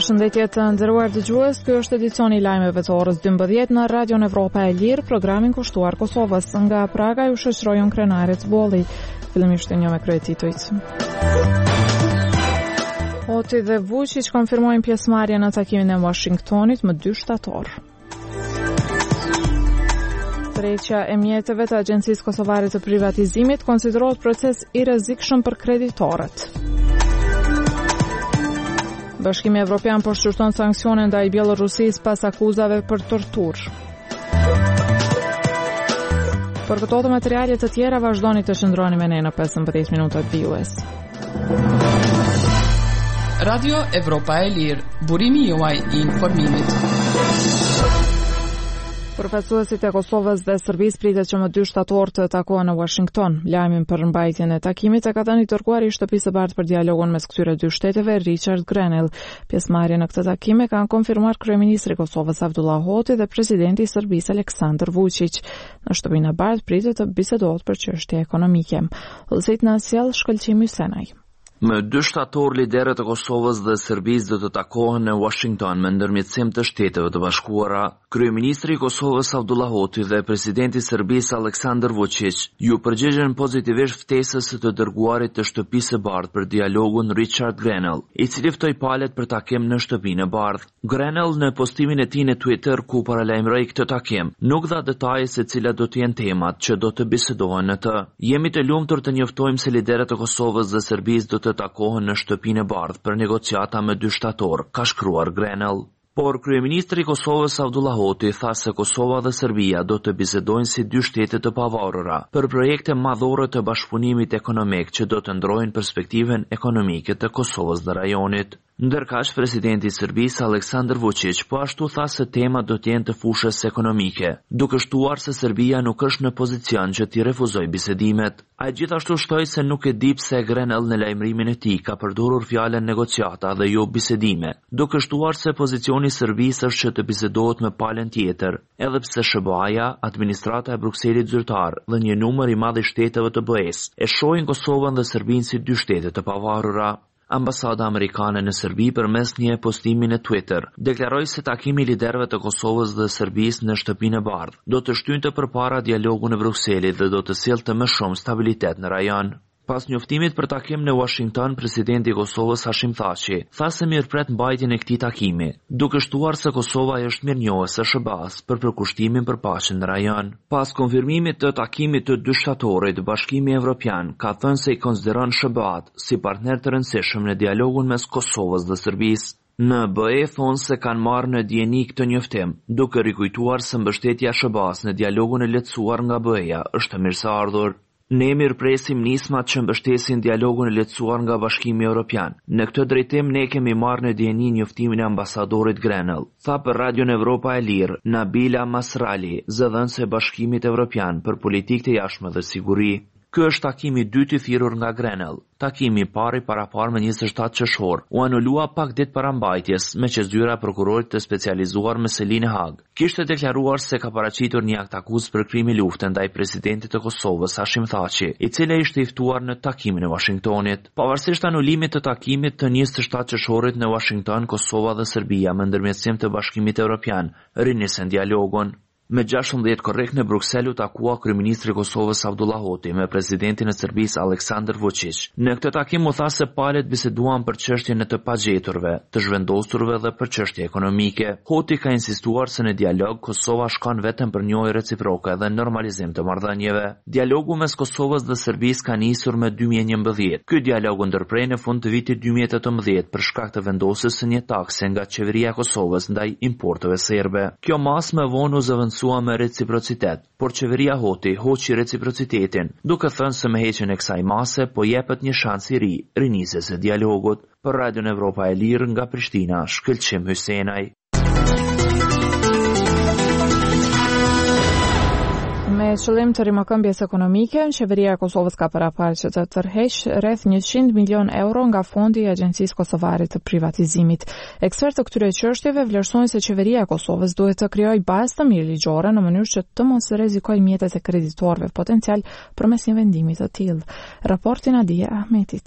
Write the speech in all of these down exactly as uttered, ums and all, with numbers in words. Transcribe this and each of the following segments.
Përshëndetje të nderuar dëgjues, ky është edicioni i lajmeve të orës dymbëdhjetë në Radion Evropa e Lirë, programin kushtuar Kosovës. Nga Praga ju shoqërojon krenarit Bolli. Fillimisht një me kryetitujt. Hoti dhe Vučić konfirmojnë pjesëmarrjen në takimin e Washingtonit më dy shtator. Tërheqja e mjeteve të Agjencisë Kosovare të Privatizimit konsiderohet proces i rrezikshëm për kreditorët. Bashkimi Evropian po shqyrton sanksione ndaj Bielorusisë pas akuzave për torturë. Për këto të materiale të tjera vazhdoni të qëndroni me ne në pesëmbëdhjetë minutat vijues. Radio Evropa e Lirë, burimi juaj i informimit. Përfaqësuesit e Kosovës dhe Serbisë pritet që më dy shtator të takohen në Washington. Lajmin për mbajtjen e takimit e ka dhënë i dërguari i Shtëpisë së Bardhë për dialogun mes këtyre dy shteteve, Richard Grenell. Pjesëmarrjen në këtë takim e kanë konfirmuar kryeministri i Kosovës Abdullah Hoti dhe presidenti i Serbisë Aleksandar Vučić. Në Shtëpinë e Bardhë pritet të bisedohet për çështje ekonomike. Udhëzit na sjell Shkëlqim Hysenaj. Më dy shtator liderët e Kosovës dhe Serbisë do të takohen në Washington me ndërmjetësim të Shteteve të Bashkuara. Kryeministri i Kosovës Abdullah Hoti dhe presidenti i Serbisë Aleksandar Vučić ju përgjigjen pozitivisht ftesës së të dërguarit të Shtëpisë së Bardhë për dialogun Richard Grenell, i cili ftoi palët për takim në Shtëpinë e Bardhë. Grenell në postimin e tij në Twitter ku paralajmëroi këtë takim, nuk dha detaje se cilat do të jenë temat që do të bisedohen në të. Jemi të lumtur të njoftojmë se liderët e Kosovës dhe Serbisë do të takohen në Shtëpinë e Bardhë për negociata me dy shtator, ka shkruar Grenell. Por kryeministri i Kosovës Abdullah Hoti tha se Kosova dhe Serbia do të bisedojnë si dy shtete të pavarura për projekte madhore të bashkëpunimit ekonomik që do të ndrojnë perspektiven ekonomike të Kosovës dhe rajonit. Ndërkaq, presidenti i Serbisë Aleksandar Vučić po ashtu tha se temat do të jenë të fushës ekonomike, duke shtuar se Serbia nuk është në pozicion që t'i refuzojë bisedimet. Ai gjithashtu shtoi se nuk e di pse Grenell në lajmërimin e tij ka përdorur fjalën negociata dhe jo bisedime, duke shtuar se pozicioni i Serbisë është që të bisedohet me palën tjetër, edhe pse S B A-ja, administrata e Brukselit zyrtar dhe një numër i madh i shteteve të B E-s e shohin Kosovën dhe Serbinë si dy shtete të pavarura. Ambasada amerikane në Serbi përmes një postimi në Twitter deklaroi se takimi i liderëve të Kosovës dhe Serbisë në Shtëpinë e Bardhë do të shtynte përpara dialogun në Brukselit dhe do të sillte më shumë stabilitet në rajon. Pas njoftimit për takim në Washington, presidenti i Kosovës Hashim Thaçi tha se mirëpret mbajtjen e këtij takimi, duke shtuar se Kosova është mirënjohës së S B A-s për përkushtimin për paqen në rajon. Pas konfirmimit të takimit të dy shtatorit, Bashkimi Evropian ka thënë se i konsideron S B A-t si partner të rëndësishëm në dialogun mes Kosovës dhe Serbisë. Në B E thonë se kanë marrë në dieni këtë njoftim, duke rikujtuar se mbështetja e S B A-s në dialogun e lehtësuar nga B E-ja është mirëseardhur. Ne mirëpresim nismat që mbështesin dialogun e lehtësuar nga Bashkimi Evropian. Në këtë drejtim ne kemi marrë në dieni njoftimin e ambasadorit Grenell, tha për Radion Evropa e Lirë Nabila Masrali, zëdhënëse e Bashkimit Evropian për politikë të jashtme dhe siguri. Ky është takimi i dytë i thirrur nga Grenell. Takimi i parë paraparë më njëzet e shtatë qershor u anulua pak ditë para mbajtjes me që zyra e prokurorit të specializuar me Selin e Hag kishte deklaruar se ka paraqitur një akt akuzë për krim i luftë ndaj presidentit të Kosovës Hashim Thaçi, i cili ishte i ftuar në takimin e Washingtonit. Pavarësisht anulimit të takimit të njëzet e shtatë qershorit në Washington, Kosova dhe Serbia me ndërmjetësim të Bashkimit Evropian rinisën dialogun. Me gjashtëdhjetë korrekt në Bruksel u takua kryeministri i Kosovës Abdullah Hoti me presidentin e Serbisë Aleksandar Vučić. Në këtë takim u tha se palët biseduan për çështjen e të pagjeturve, të zhvendosurve dhe për çështje ekonomike. Hoti ka insistuar se në dialog Kosova shkon vetëm për njohje reciproke dhe normalizim të marrëdhënieve. Dialogu mes Kosovës dhe Serbisë ka nisur me dy mijë e njëmbëdhjetë. Ky dialog u ndërprej në fund të vitit dy mijë e tetëmbëdhjetë për shkak të vendosjes së një takse nga qeveria e Kosovës ndaj importeve serbe. Kjo mas më vonë u zëvendësua me reciprocitet, por qeveria Hoti hoqi reciprocitetin, duke thënë se me heqjen e kësaj mase po jepet një shans i ri rinisjes së dialogut. Për Radion Evropa e Lirë nga Prishtina, Shkëlqim Hysenaj. Me qëllim të rimëkëmbjes ekonomike, qeveria e Kosovës ka paraparë që të tërheqë rreth njëqind milion euro nga fondi i Agjencisë Kosovare të Privatizimit. Ekspertë të këtyre çështjeve vlerësojnë se qeveria e Kosovës duhet të krijojë bazë të mirë ligjore në mënyrë që të mos rrezikojë mjetet e kreditorëve potencial përmes një vendimi të tillë. Raporti Nadia Ahmetit.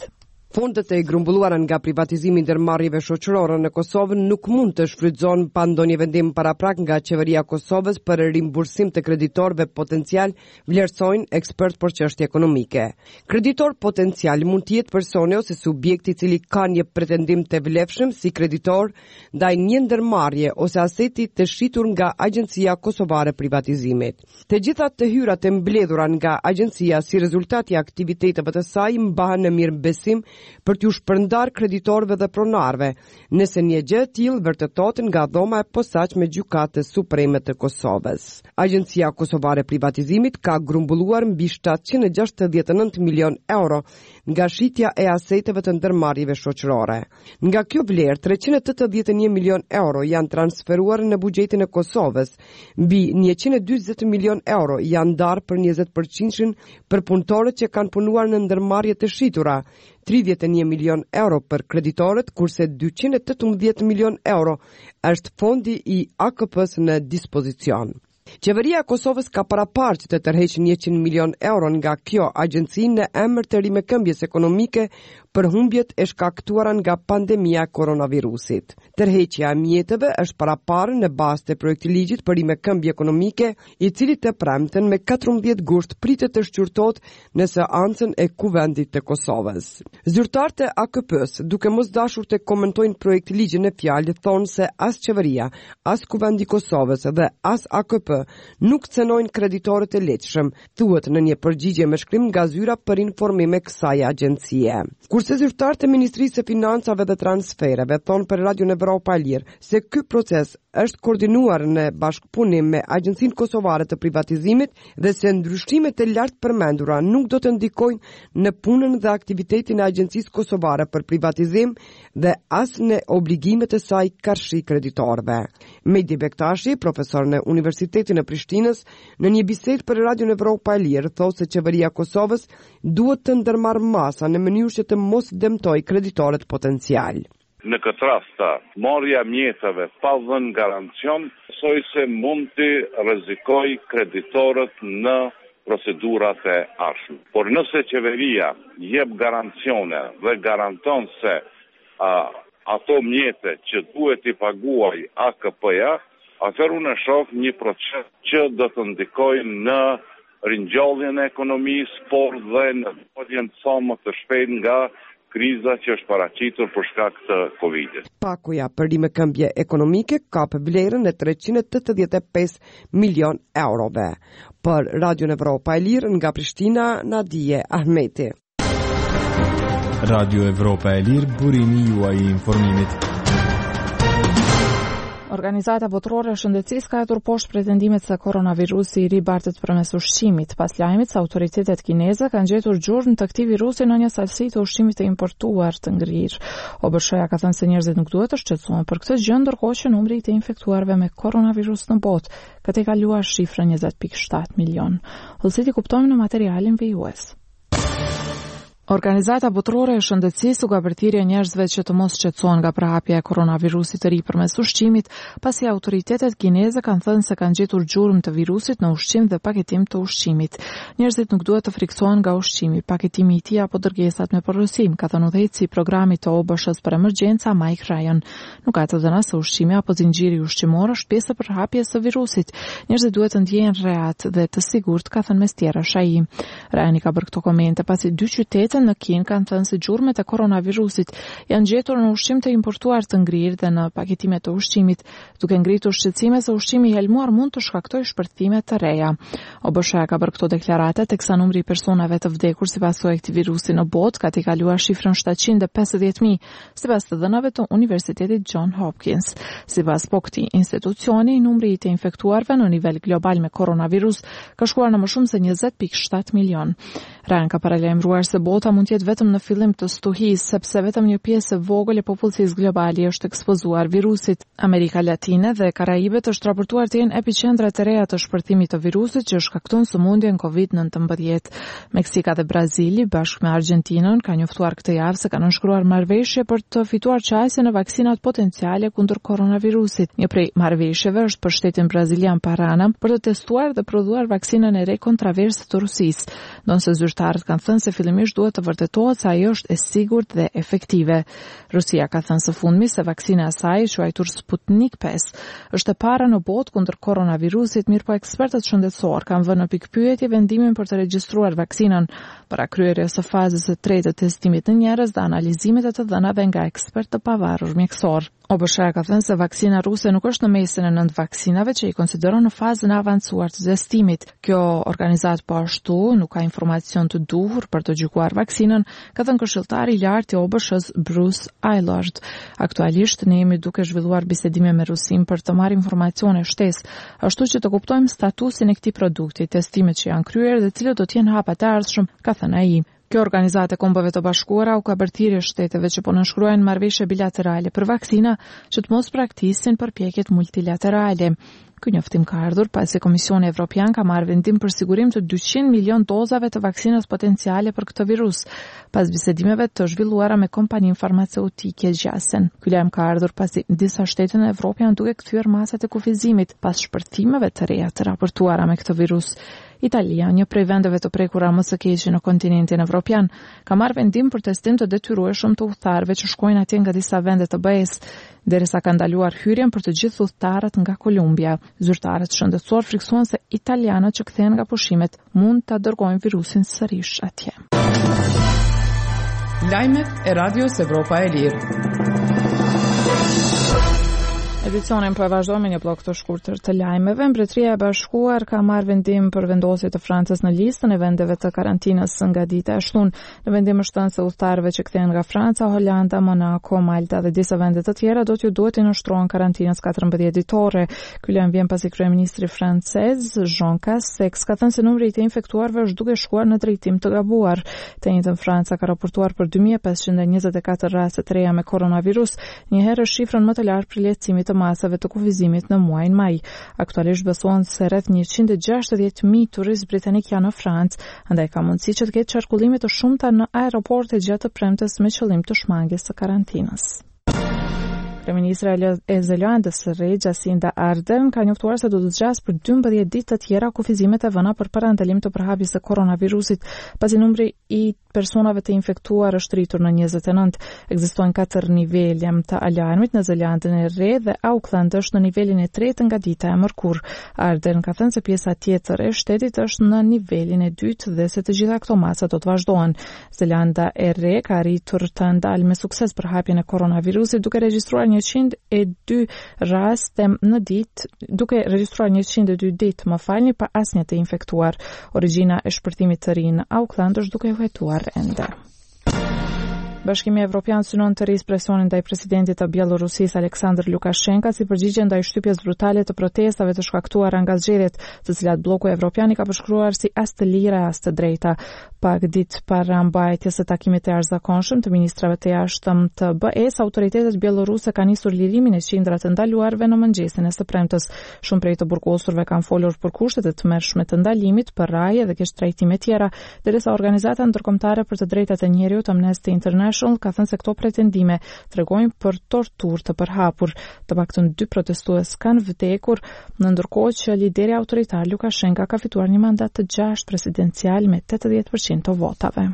Fondet e grumbulluara nga privatizimi i ndërmarrjeve shoqërore në Kosovë nuk mund të shfrytëzohen pa ndonjë vendim paraprak nga qeveria e Kosovës për rimbursim të kreditorëve potencial, vlerësojnë ekspert për çështje ekonomike. Kreditor potencial mund të jetë personi ose subjekti i cili ka një pretendim të vlefshëm si kreditor ndaj një ndërmarrje ose aseti të shitur nga Agjencia Kosovare e Privatizimit. Të gjitha të hyrat e mbledhura nga agjencia si rezultat i aktiviteteve të saj mbahen në mirëbesim për t'ju shpërndar kreditorëve dhe pronarëve, nëse një gjë e tillë vërtetohet nga dhoma e posaçme Gjykatës Supreme të Kosovës. Agjencia Kosovare e Privatizimit ka grumbulluar mbi shtatëqind e gjashtëdhjetë e nëntë milion euro nga shitja e aseteve të ndërmarrjeve shoqërore. Nga kjo vlerë, treqind e tetëdhjetë e një milion euro janë transferuar në buxhetin e Kosovës, mbi njëqind e dyzet milion euro janë ndarë për njëzet përqind për punëtorët që kanë punuar në ndërmarrje të shitura, tridhjetë e një milion euro për kreditorët, kurse dyqind e tetëmbëdhjetë milion euro është fondi i A K P-s në dispozicion. Qeveria e Kosovës ka paraparë që të tërheqë njëqind milion euro nga kjo agjenci në emër të rimëkëmbjes ekonomike për humbjet e shkaktuara nga pandemia e koronavirusit. Tërheqja e mjeteve është paraparë në bazë të projektiligjit për rimëkëmbje ekonomike, i cili të premten me katërmbëdhjetë gusht pritet të shqyrtohet në seancën e Kuvendit të Kosovës. Zyrtarët e A K P-s, duke mos dashur të komentojnë projektiligjin e fjalë, thonë se as qeveria, as Kuvendi i Kosovës dhe as A K P nuk cenojnë kreditorët e lehtëshëm, thuhet në një përgjigje me shkrim nga zyra për informime kësaj agjencie. Kurse zyrtarët e Ministrisë së Financave dhe Transfereve thonë për Radion Evropa e Lirë se ky proces është koordinuar në bashkëpunim me Agjencinë Kosovare të Privatizimit dhe se ndryshimet e lartë përmendura nuk do të ndikojnë në punën dhe aktivitetin e Agjencisë Kosovare për Privatizim dhe as në obligimet e saj karshi kreditorëve. Medi Bektashi, profesor në Universitetin e Prishtinës, në një bisedë për Radion Evropa e Lirë, thotë se qeveria e Kosovës duhet të ndërmarrë masa në mënyrë që të mos dëmtojë kreditorët potencial. Në këtë rast, marrja mjeteve pa dhënë garancion, besoj se mund të rrezikojë kreditorët në procedurat e ardhshme. Por nëse qeveria jep garancione dhe garanton se uh, ato mjete që duhet i paguaj A K P-ja, atëherë unë shoh një proces që do të ndikojë në ringjalljen e ekonomisë, por dhe në daljen sa më të shpejtë nga kriza që është paraqitur për shkak të Covidit. Pakuja për rimëkëmbje ekonomike ka për vlerën e treqind e tetëdhjetë e pesë milion eurove. Për Radion Evropa e Lirë nga Prishtina, Nadije Ahmeti. Radio Evropa e Lirë, burimi juaj i informimit. Organizata botërore e shëndetësisë ka hetur poshtë pretendimet se koronavirusi i ri bartet përmes ushqimit. Pas lajmit se autoritetet kineze kanë gjetur gjurmë të këtij virusi në një salsi të ushqimit të importuar të ngrirë. O B S H-ja ka thënë se njerëzit nuk duhet të shqetësohen për këtë gjë, ndërkohë që numri i të infektuarve me koronavirus në botë ka tejkaluar shifrën njëzet pikë shtatë milion. Hollësiti kuptojmë në materialin V U S. Organizata botërore e shëndetësisë u ka përthirrje njerëzve që të mos shqetësohen nga prahapja e koronavirusit të ri përmes ushqimit, pasi autoritetet kineze kanë thënë se kanë gjetur gjurmë të virusit në ushqim dhe paketim të ushqimit. Njerëzit nuk duhet të friksohen nga ushqimi, paketimi i tij apo dërgesat me porosim, ka thënë udhëheqësi i programit të O B S H-s për emergjenca Mike Ryan. Nuk ka të dhëna se ushqimi apo zinxhiri ushqimor është pjesë e përhapjes së virusit. Njerëzit duhet të ndjehen rehat dhe të sigurt, ka thënë mes tjerash ai. Ryan i ka bërë këto komente pasi dy qytete në Kinë kanë thënë se gjurmët e koronavirusit janë gjetur në ushqim të importuar të ngrirë dhe në paketime të ushqimit, duke ngritur shqetësime se ushqimi i helmuar mund të shkaktojë shpërthime të reja. O B S H-ja ka bërë këto deklarate teksa numri i personave të vdekur si pasojë e këtij virusi në botë ka tejkaluar shifrën shtatëqind e pesëdhjetë mijë, sipas të dhënave të Universitetit John Hopkins. Sipas po këtij institucioni, numri i të infektuarve në nivel global me koronavirus ka shkuar në më shumë se njëzet pikë shtatë milion. Ryan ka paralajmëruar se bota mund të jetë vetëm në fillim të stuhisë, sepse vetëm një pjesë e vogël e popullsisë globale është ekspozuar virusit. Amerika Latine dhe Karajibet është raportuar të jenë epiqendrat e reja të shpërthimit të virusit që shkakton sëmundjen kovid nëntëmbëdhjetë. Meksika dhe Brazili bashkë me Argjentinën kanë njoftuar këtë javë se kanë nënshkruar marrëveshje për të fituar qasje në vaksinat potenciale kundër koronavirusit. Një prej marrëveshjeve është për shtetin brazilian Parana për të testuar dhe prodhuar vaksinën e re kontraverse të Rusisë. Ndonse zyrtarët kanë thënë se fillimisht duhet duhet të vërtetohet se ajo është e sigurt dhe efektive. Rusia ka thënë së fundmi se vaksina e saj, quajtur Sputnik pesë, është e para në botë kundër koronavirusit, mirë po ekspertët shëndetësor kanë vënë në pikpyetje vendimin për të regjistruar vaksinën para kryerjes së fazës së tretë të testimit në njerëz dhe analizimit të të dhënave nga ekspertë të pavarur mjekësor. O B S H-ja ka thënë se vaksina ruse nuk është në mesin e nënt vaksinave që i konsideron në fazën e avancuar të testimit. Kjo organizatë po ashtu nuk ka informacion të duhur për të gjykuar vaksinën, ka thënë këshilltari i lartë i O B S H-s Bruce Aylward. Aktualisht ne jemi duke zhvilluar bisedime me Rusin për të marrë informacione shtesë, ashtu që të kuptojmë statusin e këtij produkti, testimet që janë kryer dhe cilët do të jenë hapat e ardhshëm, ka thënë ai. Kjo organizatë e Kombeve të Bashkuara u ka bërthirrje shteteve që po nënshkruajnë marrëveshje bilaterale për vaksina që të mos praktisin përpjekjet multilaterale. Ky njoftim ka ardhur pasi Komisioni Evropian ka marrë vendim për sigurim të dyqind milion dozave të vaksinës potenciale për këtë virus, pas bisedimeve të zhvilluara me kompaninë farmaceutike Janssen. Ky lajm ka ardhur pasi disa shtete në Evropë janë duke kthyer masat e kufizimit pas shpërthimeve të reja të raportuara me këtë virus. Italia, një prej vendeve të prekura më së keqi në kontinentin evropian, ka marrë vendim për testim të detyrueshëm të udhëtarëve që shkojnë atje nga disa vende të B E-s, derisa ka ndaluar hyrjen për të gjithë udhëtarët nga Kolumbia. Zyrtarët shëndetësor friksuan se italianët që kthehen nga pushimet mund ta dërgojnë virusin sërish atje. Lajmet e Radios Evropa e Lirë. Edicionin po e vazhdojmë me një blok të shkurtër të lajmeve. Mbretëria e Bashkuar ka marrë vendim për vendosje të Francës në listën e vendeve të karantinës nga dita e shtunë. Në vendim është thënë se udhëtarëve që kthehen nga Franca, Holanda, Monaco, Malta dhe disa vende të tjera do t'ju duhet i nënshtrohen karantinës katërmbëdhjetë ditore. Ky lajm vjen pasi kryeministri francez Jean Castex ka thënë se numri i të infektuarve është duke shkuar në drejtim të gabuar. Të njëjtën Franca ka raportuar për dy mijë pesëqind e njëzet e katër raste të reja me koronavirus, një herë shifrën më të lartë për lehtësimit të masave të kufizimit në muajin maj. Aktualisht besohen se rreth njëqind e gjashtëdhjetë mijë turistë britanik janë në Francë, andaj ka mundësi që të ketë qarkullime të shumta në aeroporte gjatë të premtes me qëllim të shmangjes së karantinës. Kryeministra e Zelandës së Re, Jacinda Ardern, ka njoftuar se do të zgjasë për dymbëdhjetë ditë të tjera kufizimet e vëna për parandalim të përhapjes së koronavirusit, pasi numri i personave të infektuar është rritur në njëzet e nëntë. Ekzistojnë katër nivele të alarmit në Zelandën e Re dhe Auckland është në nivelin e tretë nga dita e mërkurë. Ardern ka thënë se pjesa tjetër e shtetit është në nivelin e dytë dhe se të gjitha këto masa do të vazhdohen. Zelanda e Re ka arritur të ndalë me sukses përhapjen e koronavirusit duke regjistruar njëqind e dy raste në ditë, duke regjistruar njëqind e dy ditë më falni pa asnjë të infektuar. Origjina e shpërthimit të ri në Auckland është duke u hetuar ende. Bashkimi Evropian synon të rrisë presionin ndaj presidentit të Bielorusisë Aleksandr Lukashenka si përgjigje ndaj shtypjes brutale të protestave të shkaktuara nga zgjedhjet, të cilat bloku evropian i ka përshkruar si as të lira as të drejta. Pak ditë para mbajtjes së takimit të jashtëzakonshëm të ministrave të jashtëm të B E-s, autoritetet bieloruse kanë nisur lirimin e qindra të ndaluarve në mëngjesin e së premtes. Shumë prej të burgosurve kanë folur për kushtet e tmerrshme të ndalimit, për raje dhe keq trajtime tjera, derisa organizata ndërkombëtare për të drejtat e njerëzit Amnesty International ka thënë se këto pretendime tregojnë për torturë të përhapur. Të paktën dy protestues kanë vdekur, në ndërkohë që lideri autoritar Lukashenka ka fituar një mandat të gjashtë presidencial me tetëdhjetë përqind të votave.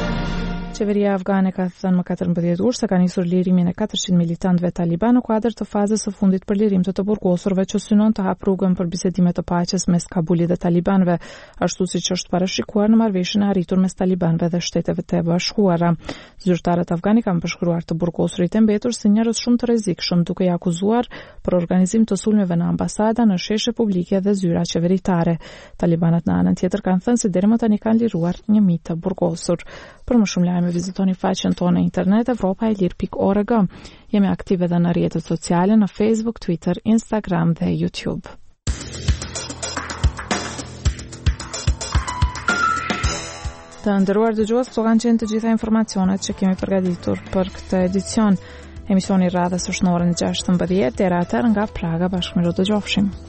Qeveria afgane ka thënë më katërmbëdhjetë orë se ka nisur lirimin e katërqind militantëve taliban në kuadër të fazës së fundit për lirim të të burgosurve që synon të hap rrugën për bisedime të paqes mes Kabulit dhe talibanëve, ashtu siç është parashikuar në marrëveshjen e arritur mes talibanëve dhe Shteteve të Bashkuara. Zyrtarët afganë kanë përshkruar të burgosurit e mbetur si njerëz shumë të rrezikshëm, duke i akuzuar për organizim të sulmeve në ambasada, në sheshe publike dhe zyra qeveritare. Talibanët në anën tjetër kanë thënë se deri më tani kanë liruar një mijë të burgosur. Për më shumë lajme vizitoni faqen tonë në internet evropa e lirë pikë org. Jemi aktive edhe në rrjetet sociale në Facebook, Twitter, Instagram dhe YouTube. Të nderuar dëgjues, këto kanë qenë të gjitha informacionet që kemi përgatitur për këtë edicion. Emisioni i radhës është në orën gjashtëmbëdhjetë deri atëherë nga Praga. Bashkë miru dëgjofshim.